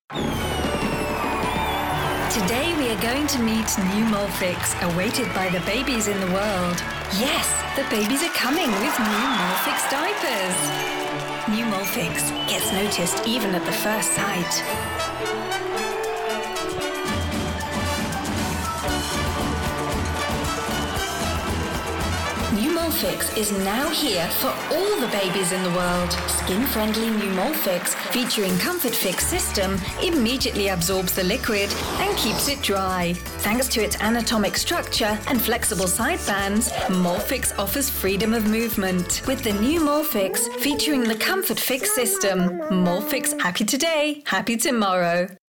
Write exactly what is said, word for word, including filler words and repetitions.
Today we are going to meet new Molfix, awaited by the babies in the world. Yes, the babies are coming with new Molfix diapers. New Molfix gets noticed even at the first sight. New Molfix is now here for all the babies in the world. Skin-friendly New Molfix, featuring Comfort Fix system, immediately absorbs the liquid and keeps it dry. Thanks to its anatomic structure and flexible side bands, Molfix offers freedom of movement. With the new Molfix, featuring the Comfort Fix system, Molfix happy today, happy tomorrow.